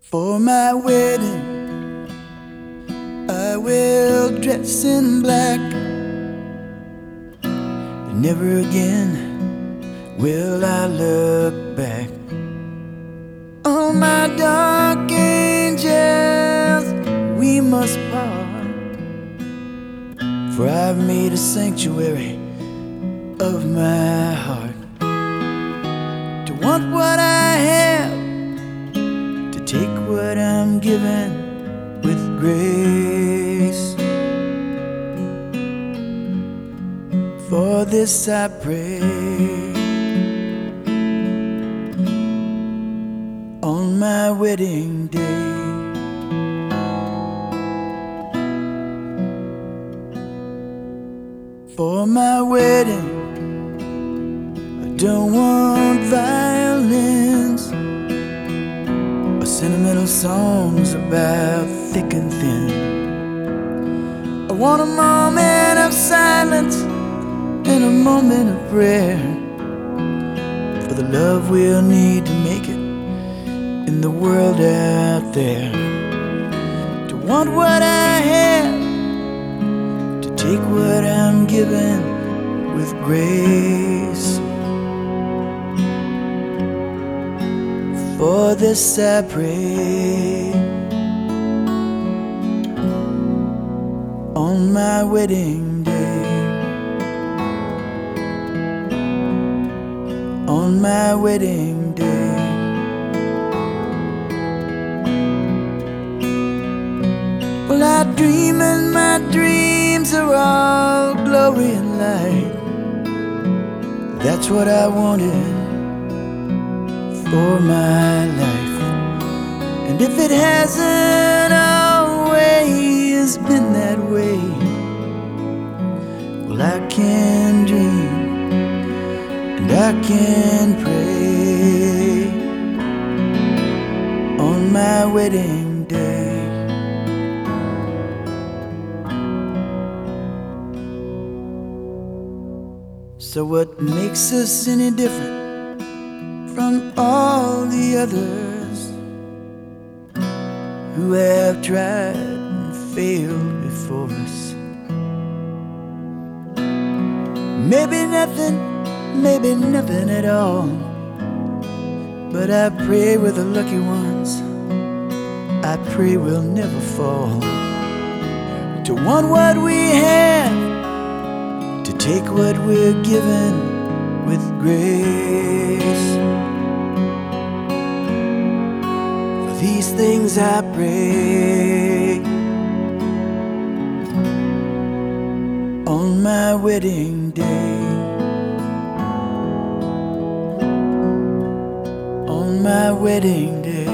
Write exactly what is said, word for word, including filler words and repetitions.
For my wedding, I will dress in black, and never again will I look back. Oh, my dark angels, we must part, for I've made a sanctuary of my heart to want what I have, to take what I'm given with grace. For this I pray on my wedding day. For my wedding, I don't want violins or sentimental songs about thick and thin. I want a moment of silence and a moment of prayer for the love we'll need to make it in the world out there. To want what I have, to take what I'm given with grace. For this I pray on my wedding day. On my wedding day. Well, I dream and my dreams are all glory and light. That's what I wanted for my life. And if it hasn't always been that way, well, I can dream and I can pray on my wedding day. So what makes us any different from all the others who have tried and failed before us? Maybe nothing, maybe nothing at all, but I pray we're the lucky ones. I pray we'll never fall to want what we have, to take what we're given with grace. For these things I pray on my wedding day. On my wedding day.